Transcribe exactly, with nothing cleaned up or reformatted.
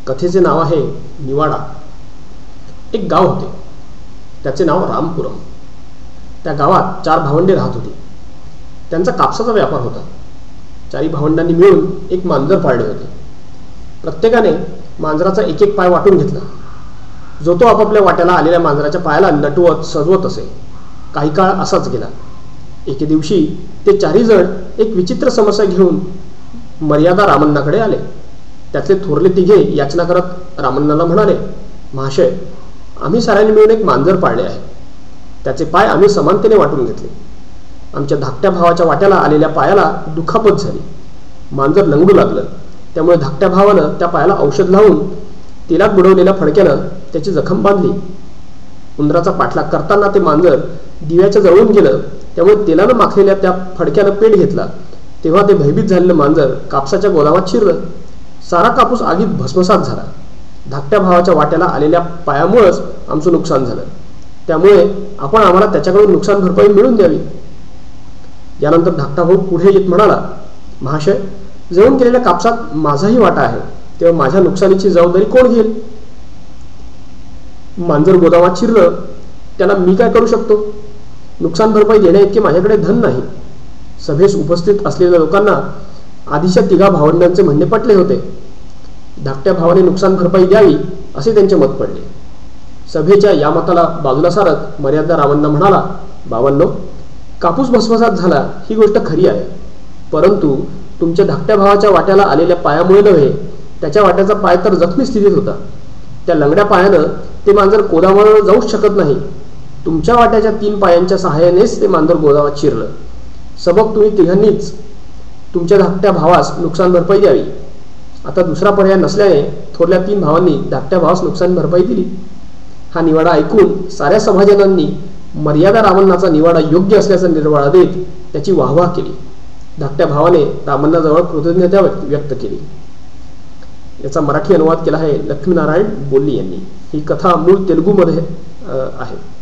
कथेचे नाव आहे निवाडा. एक गाव होते, त्याचे नाव रामपुरम. त्या गावात चार भावंडे राहत होती. त्यांचा कापसाचा व्यापार होता. चारी भावंडांनी मिळून एक मांजर पाळले होते. प्रत्येकाने मांजराचा एक एक पाय वाटून घेतला. जो तो आपापल्या वाट्याला आलेल्या मांजराच्या पायाला नटवत सजवत असे. काही काळ असाच गेला. एके दिवशी ते चारी जण एक विचित्र समस्या घेऊन मर्यादा रामण्णाकडे आले. त्यातले थोरले तिघे याचना करत रामण्णाला म्हणाले, महाशय, आम्ही साऱ्यांनी मिळून एक मांजर पाळले आहे. त्याचे पाय आम्ही समानतेने वाटून घेतले. आमच्या धाकट्या भावाच्या वाट्याला आलेल्या पायाला दुखापत झाली. मांजर लंगडू लागलं. त्यामुळे धाकट्या भावानं त्या पायाला औषध लावून तेलात बुडवलेल्या फडक्यानं त्याची जखम बांधली. उंदराचा पाठलाग करताना ते मांजर दिव्याच्या जवळून गेलं. त्यामुळे तेलानं माखलेल्या त्या फडक्यानं पेट घेतला. तेव्हा ते भयभीत झालेलं मांजर कापसाच्या गोदामात शिरलं. सारा कापूस आगीत भस्मसात झाला. धाकट्या भावाच्या वाट्याला आलेल्या पायामुळेच आमचं नुकसान झालं. त्यामुळे आपण आम्हाला त्याच्याकडून नुकसान भरपाई मिळून द्यावी. यानंतर धाकटा भाऊ पुढे येत म्हणाला, महाशय, जळून गेलेल्या कापसात माझाही वाटा आहे. तेव्हा माझ्या नुकसानीची जबाबदारी कोण घेईल? मांजर गोदामात शिरलं, त्याला मी काय करू शकतो? नुकसान भरपाई देण्या इतके माझ्याकडे धन नाही. सभेस उपस्थित असलेल्या लोकांना आधीच्या तिघा भावंडांचे म्हणणे पटले होते. धाकट्या भावाने नुकसान भरपाई द्यावी असे त्यांचे मत पडले. सभेच्या या मताला बाजूला सारत मर्यादा रामण्णा म्हणाला, बाबांनो, कापूस भस्मसात झाला ही गोष्ट खरी आहे. परंतु तुमच्या धाकट्या भावाच्या वाट्याला आलेल्या पायामुळे नव्हे, त्याच्या वाट्याचा पाय तर जखमी स्थितीत होता. त्या लंगड्या पायानं ते मांजर गोदामावर जाऊच शकत नाही. तुमच्या वाट्याच्या तीन पायांच्या सहाय्यानेच ते मांजर गोदामात शिरलं. सबक तुम्ही तिघांनीच तुमच्या धाकट्या भावास नुकसान भरपाई द्यावी. आता दुसरा पर्याय नसल्याने थोरल्या तीन भावांनी धाकट्या भावास नुकसान भरपाई दिली. हा निवाडा ऐकून साऱ्या सभाजनांनी मर्यादा रामण्णाचा निवाडा योग्य असल्याचा निर्वाळा देत त्याची वाहवाह केली. धाकट्या भावाने रामण्णाजवळ कृतज्ञता व्यक्त केली. याचा मराठी अनुवाद केला आहे लक्ष्मीनारायण बोल्ली यांनी. ही कथा मूळ तेलुगूमध्ये आहे.